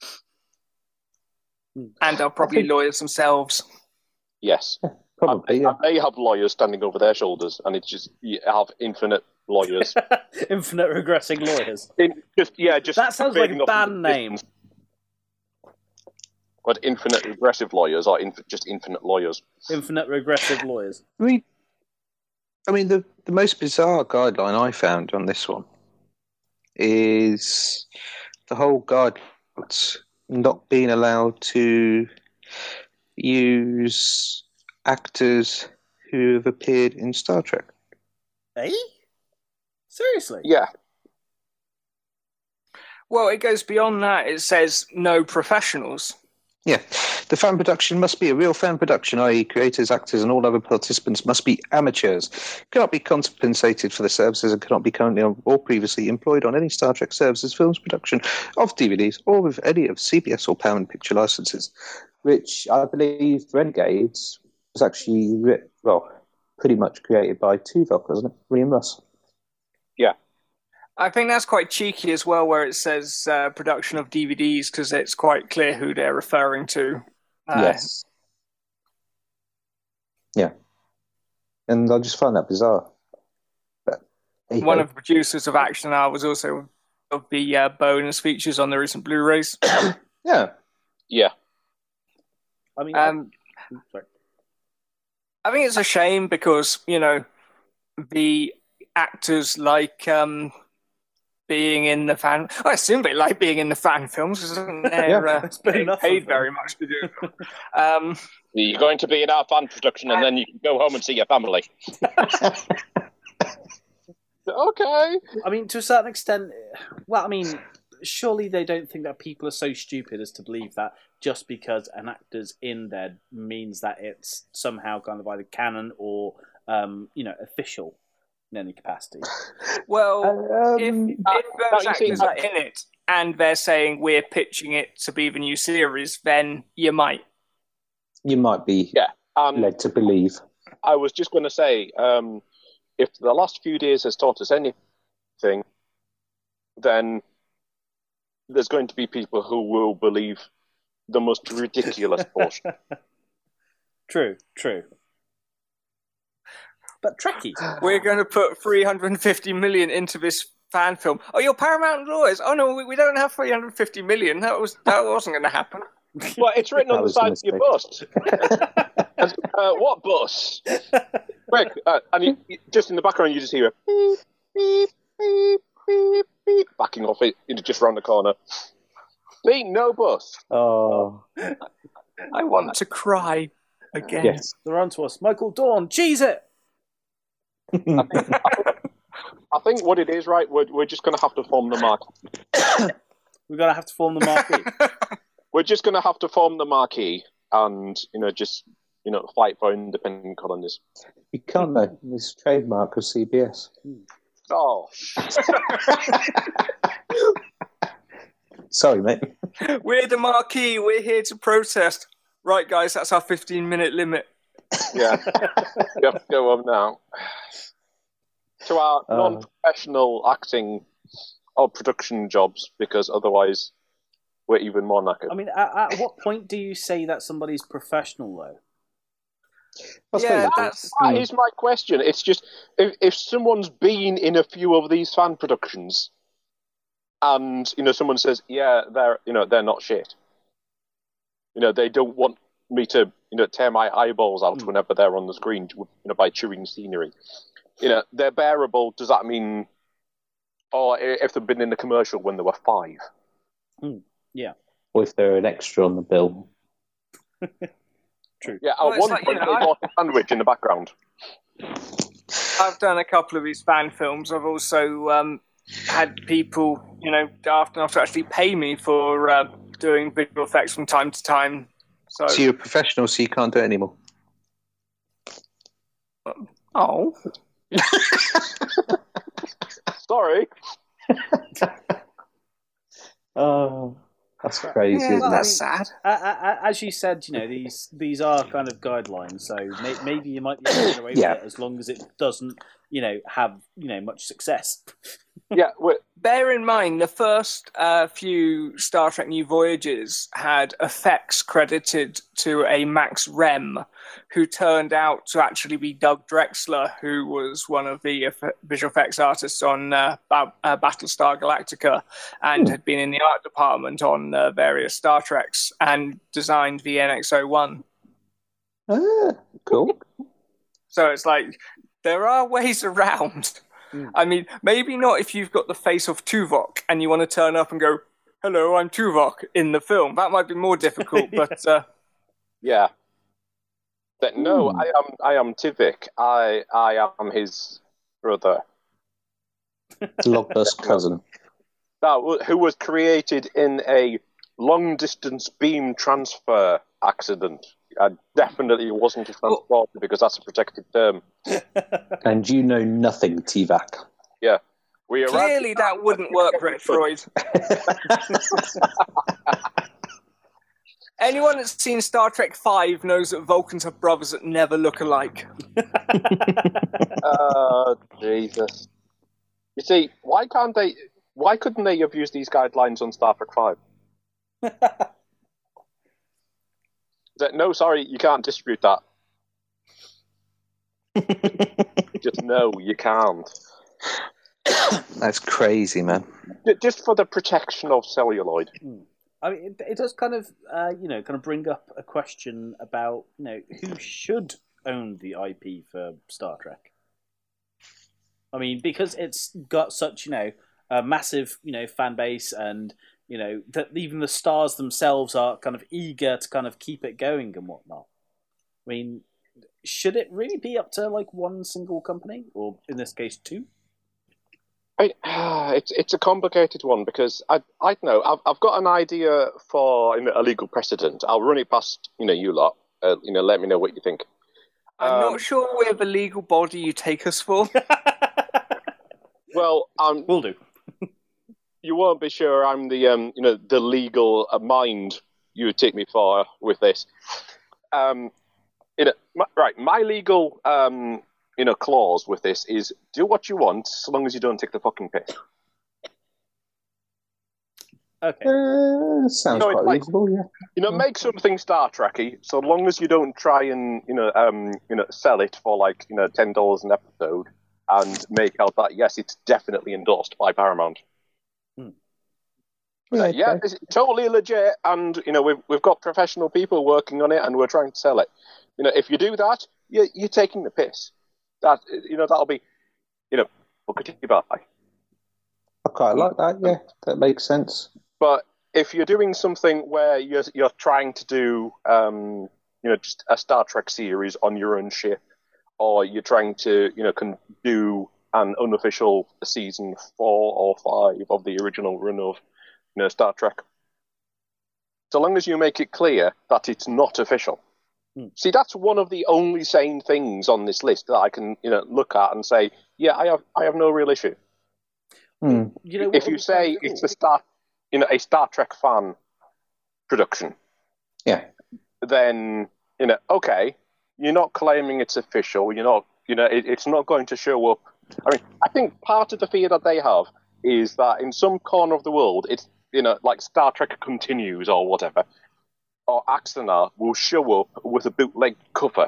and are probably lawyers themselves.
Yes.
Probably,
and they have lawyers standing over their shoulders, and it's just you have infinite lawyers,
infinite regressing lawyers.
Just
that sounds like a band name.
But infinite regressive lawyers or just infinite lawyers.
Infinite regressive lawyers.
I mean, the most bizarre guideline I found on this one is the whole guide not being allowed to use actors who have appeared in Star Trek.
Eh? Seriously?
Yeah.
Well, it goes beyond that. It says no professionals.
Yeah. The fan production must be a real fan production, i.e. creators, actors, and all other participants must be amateurs, cannot be compensated for the services, and cannot be currently or previously employed on any Star Trek services, films, production of DVDs, or with any of CBS or Paramount Picture licenses, which I believe Renegades was actually, pretty much created by Tuvok, wasn't it? William Russ.
Yeah.
I think that's quite cheeky as well, where it says production of DVDs, because it's quite clear who they're referring to.
Yes. Yeah. And I just find that bizarre. But,
one of the producers of Action Hour was also of the bonus features on the recent Blu-rays.
Yeah.
Yeah.
I mean, sorry.
I think it's a shame because, the actors like being in the fan... I assume they like being in the fan films because they're paid very much to do them.
You're going to be in our fan production and then you can go home and see your family. Okay.
I mean, to a certain extent, surely they don't think that people are so stupid as to believe that just because an actor's in there means that it's somehow kind of either canon or, official. in any capacity.
Well, if those
you
actors
see-
are in it and they're saying we're pitching it to be the new series, then you might.
You might be
Yeah.
led to believe.
I was just going to say, if the last few days has taught us anything, then there's going to be people who will believe the most ridiculous bullshit.
True. But Trekkie.
We're going to put 350 million into this fan film. Oh, you're Paramount lawyers. Oh no, we don't have 350 million. That wasn't going to happen.
Well, it's written
That
on the
was a
side of your bus. And, what bus? Greg, and you, just in the background, you just hear a beep, beep, beep, beep, beep, backing off it, just round the corner. Beat no bus.
Oh,
I want to cry again.
yes.
They're on to us. Michael Dawn, cheese it!
I think what it is, right, we're just going to have to form the marquee.
We're going to have to form the marquee.
We're just going to have to form the marquee and, just, fight for independent colonies.
You can't though. It's trademark of CBS.
Oh.
Sorry, mate.
We're the marquee. We're here to protest. Right, guys, that's our 15-minute limit.
Yeah. We have to go on now. To our non-professional acting or production jobs, because otherwise we're even more knackered.
I mean, at what point do you say that somebody's professional, though?
Yeah,
That is my question. It's just, if someone's been in a few of these fan productions and, someone says, yeah, they're not shit. They don't want me to, tear my eyeballs out whenever they're on the screen, by chewing scenery. They're bearable. Does that mean, or if they've been in a commercial when they were 5?
Yeah.
Or if they're an extra on the bill.
True.
Yeah,
Well,
at
it's
one
like,
point they bought a sandwich in the background.
I've done a couple of these fan films. I've also had people, daft enough to actually pay me for doing visual effects from time to time. So
you're a professional, so you can't do it anymore.
oh.
Sorry.
Oh, that's crazy,
Yeah,
isn't
that's
it?
sad.
As you said, these are kind of guidelines, so maybe you might be able to get away with it as long as it doesn't, have much success.
Yeah,
Bear in mind, the first few Star Trek New Voyages had effects credited to a Max Rem, who turned out to actually be Doug Drexler, who was one of the visual effects artists on Battlestar Galactica and had been in the art department on various Star Treks and designed the NX-01.
Ah, cool.
So it's like, there are ways around. I mean, maybe not if you've got the face of Tuvok and you want to turn up and go, hello, I'm Tuvok in the film. That might be more difficult, but...
yeah. But no, I am Tivik. I am his brother.
Logbus cousin.
Now, who was created in a long-distance beam transfer accident. I definitely wasn't a transporter because that's a protected term.
And you know nothing, T-Vac.
Yeah. We
Clearly that wouldn't work, Brett Freud. Anyone that's seen Star Trek V knows that Vulcans have brothers that never look alike.
Oh, Jesus. You see, why couldn't they have used these guidelines on Star Trek V? No, sorry, you can't distribute that. Just no, you can't.
That's crazy, man.
Just for the protection of celluloid.
I mean, it does kind of, kind of bring up a question about, who should own the IP for Star Trek. I mean, because it's got such, a massive, fan base, and that even the stars themselves are kind of eager to kind of keep it going and whatnot. I mean, should it really be up to like one single company, or in this case, 2?
It's a complicated one because I don't know. I've got an idea for a legal precedent. I'll run it past you lot. Let me know what you think.
I'm not sure we're the legal body you take us for.
Well,
Will do.
you won't be sure I'm the the legal mind you would take me for with this. My legal clause with this is do what you want, so long as you don't take the fucking piss.
Okay.
Sounds quite reasonable, yeah.
Make something Star Trekky, so long as you don't try and sell it for like $10 an episode and make out that yes, it's definitely endorsed by Paramount. Yeah, it's totally legit, and we've got professional people working on it, and we're trying to sell it. If you do that, you're taking the piss. That'll be buckety bye.
I quite like that. Yeah, that makes sense.
But if you're doing something where you're trying to do just a Star Trek series on your own ship, or you're trying to do an unofficial season 4 or 5 of the original run of Star Trek, so long as you make it clear that it's not official. See, that's one of the only sane things on this list that I can look at and say, yeah, I have no real issue. If you say it's a Star Trek fan production,
yeah,
then okay, you're not claiming it's official. You're not, it's not going to show up. I mean, I think part of the fear that they have is that in some corner of the world, it's like Star Trek Continues or whatever, or Axanar will show up with a bootleg cover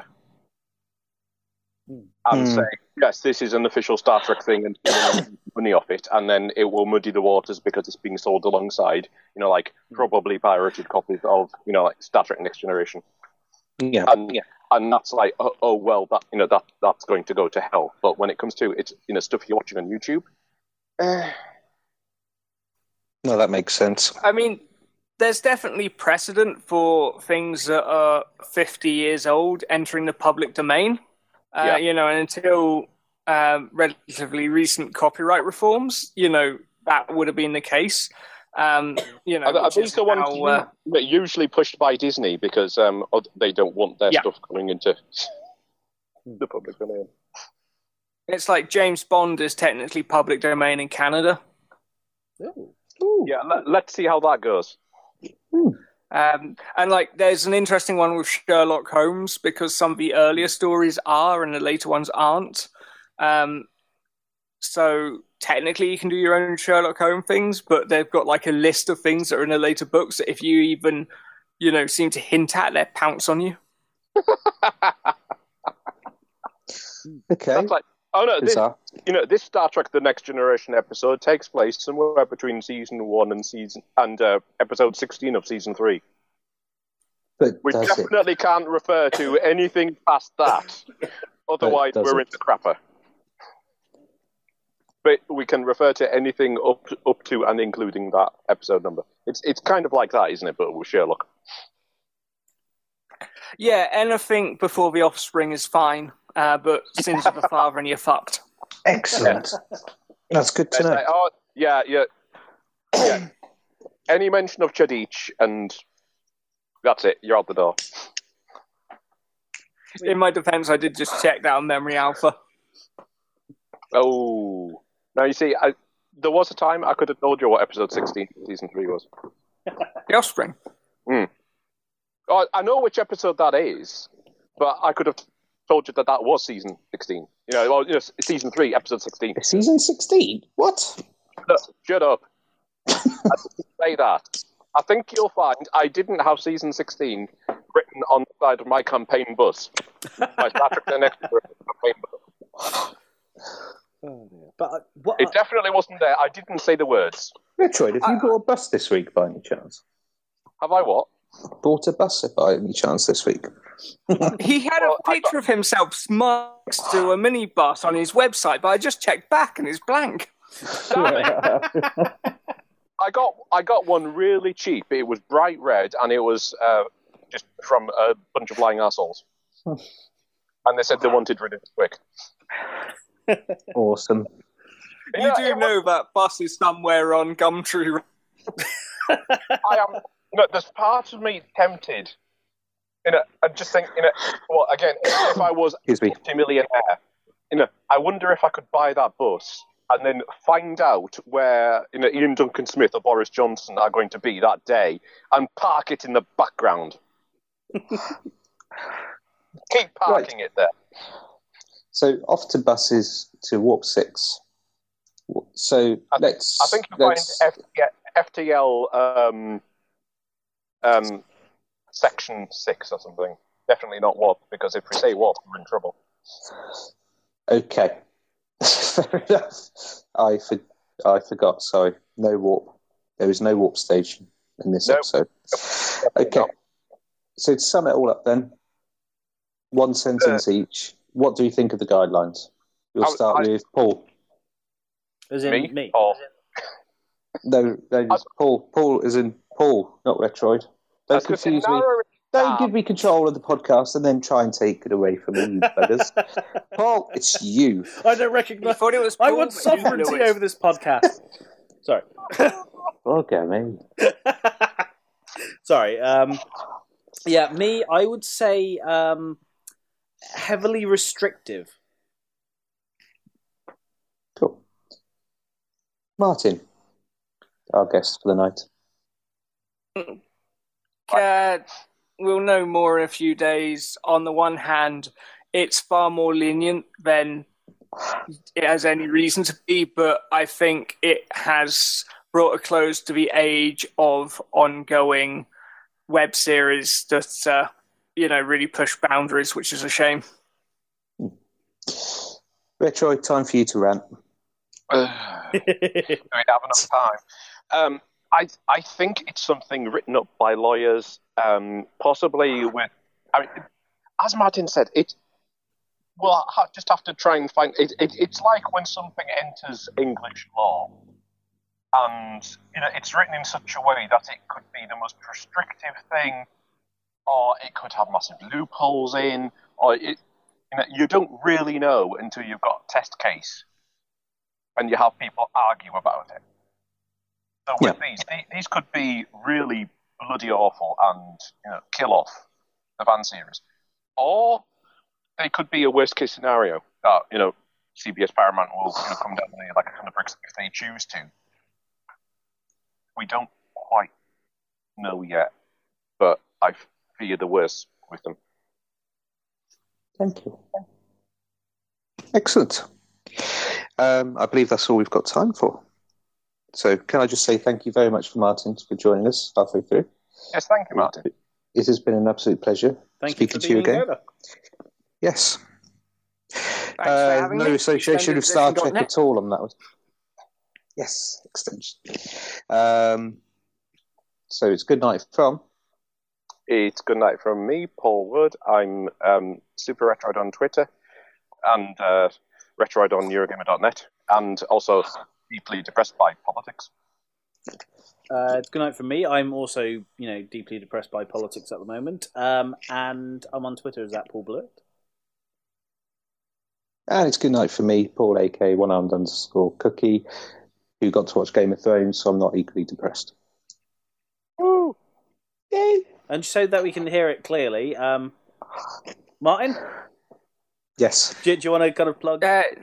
and say, yes, this is an official Star Trek thing and money off it, and then it will muddy the waters because it's being sold alongside, probably pirated copies of, like Star Trek Next Generation.
Yeah.
And that's like, oh well, that that's going to go to hell. But when it comes to it's stuff you're watching on YouTube,
well, that makes sense.
I mean, there's definitely precedent for things that are 50 years old entering the public domain. And until relatively recent copyright reforms, that would have been the case.
Are these the ones usually pushed by Disney because they don't want their stuff coming into the public domain?
It's like James Bond is technically public domain in Canada.
Ooh.
Yeah, let's see how that goes.
And there's an interesting one with Sherlock Holmes because some of the earlier stories are and the later ones aren't. So technically you can do your own Sherlock Holmes things, but they've got like a list of things that are in the later books that if you even, seem to hint at, they pounce on you.
Okay.
That's like, oh no, this Star Trek: The Next Generation episode takes place somewhere between season 1 and episode 16 of season 3.
But
we definitely can't refer to anything past that. Otherwise, we're in the crapper. But we can refer to anything up to and including that episode number. It's kind of like that, isn't it? But with Sherlock.
Yeah, anything before The Offspring is fine. But Sins of the Father and you're fucked.
Excellent. That's good to know.
Oh, yeah. Any mention of Chadich and that's it. You're out the door.
In my defense, I did just check that on Memory Alpha.
Oh. Now, you see, there was a time I could have told you what episode 16 of season 3 was.
The Offspring.
Oh, I know which episode that is, but I could have told you that was season 16. Season 3, episode 16.
Season 16? What?
No, shut up. I didn't say that. I think you'll find I didn't have season 16 written on the side of my campaign bus. My Star Trek The Next Generation campaign bus.
But what?
It definitely wasn't there. I didn't say the words.
Metroid, have you bought a bus this week by any chance?
Have I what?
Bought a bus by any chance this week?
He had a picture of himself next to a minibus on his website, but I just checked back and it's blank.
I got one really cheap. It was bright red and it was just from a bunch of lying assholes. And they said they wanted rid of it quick.
Awesome.
You do know that bus is somewhere on Gumtree.
There's part of me tempted I just think, well, again, if I was a multi-millionaire, I wonder if I could buy that bus and then find out where Ian Duncan Smith or Boris Johnson are going to be that day and park it in the background. Keep parking it there.
So off to buses to Warp 6. So
I think you'll find FTL Section 6 or something. Definitely not Warp, because if we say Warp, we're in trouble.
Okay. Fair enough. I forgot, sorry. No Warp. There is no Warp station in this episode. Okay. So to sum it all up then, one sentence each. What do you think of the guidelines? We'll start with Paul.
As in me?
Paul. No, Paul. Paul is in Paul, not Retroid. Don't confuse me. Don't give me control of the podcast and then try and take it away from me, you buggers. Paul, it's you.
I don't recognise. I want sovereignty over this podcast. Sorry.
Okay, man.
Sorry. Yeah, me. I would say heavily restrictive.
Cool. Martin, our guest for the night.
We'll know more in a few days. On the one hand, it's far more lenient than it has any reason to be, but I think it has brought a close to the age of ongoing web series that, really push boundaries, which is a shame.
Retroid, time for you to rant.
We don't have enough time. I think it's something written up by lawyers, possibly with. As Martin said, we'll just have to try and find. It's like when something enters English law, and it's written in such a way that it could be the most restrictive thing, or it could have massive loopholes in, or you don't really know until you've got a test case, and you have people argue about it. So with these could be really bloody awful and kill off the fan series, or they could be a worst case scenario that CBS Paramount will come down with like a ton of bricks if they choose to. We don't quite know yet, but I fear the worst with them.
Thank you. Excellent. I believe that's all we've got time for. So can I just say thank you very much for Martin for joining us halfway through.
Yes, thank you, Martin.
It has been an absolute pleasure speaking to you again. Over. Yes. No association with Star Trek at all on that one. Yes, extension. So it's good night from...
It's good night from me, Paul Wood. I'm Super Retroid on Twitter and Retroid on Eurogamer.net, and also deeply depressed by politics.
It's good night from me. I'm also, deeply depressed by politics at the moment, and I'm on Twitter as @PaulBlurt.
And it's good night for me, Paul, aka @1armed_cookie, who got to watch Game of Thrones, so I'm not equally depressed.
Woo! Yay! And so that we can hear it clearly, Martin?
Yes.
Do you want to kind of plug?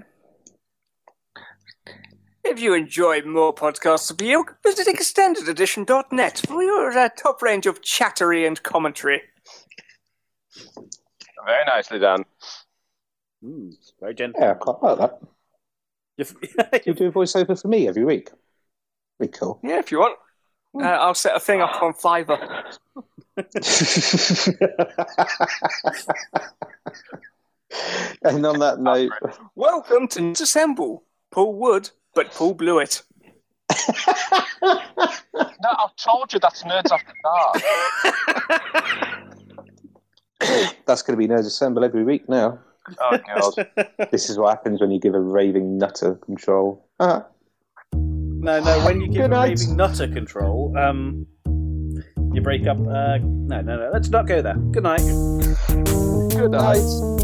If you enjoy more podcasts of you, visit extendededition.net for your top range of chattery and commentary.
Very nicely done.
Very gentle.
Yeah, I quite like that. You do a voiceover for me every week. Pretty cool.
Yeah, if you want. I'll set a thing up on Fiverr.
And on that note...
Welcome to Disassemble. Paul Wood, but Paul Blewett.
No, I've told you that's Nerds After Dark.
That's going to be Nerds Assemble every week now.
Oh, God.
This is what happens when you give a raving nutter control.
No, when you give a raving nutter control, you break up... No, let's not go there. Good night.
Good night.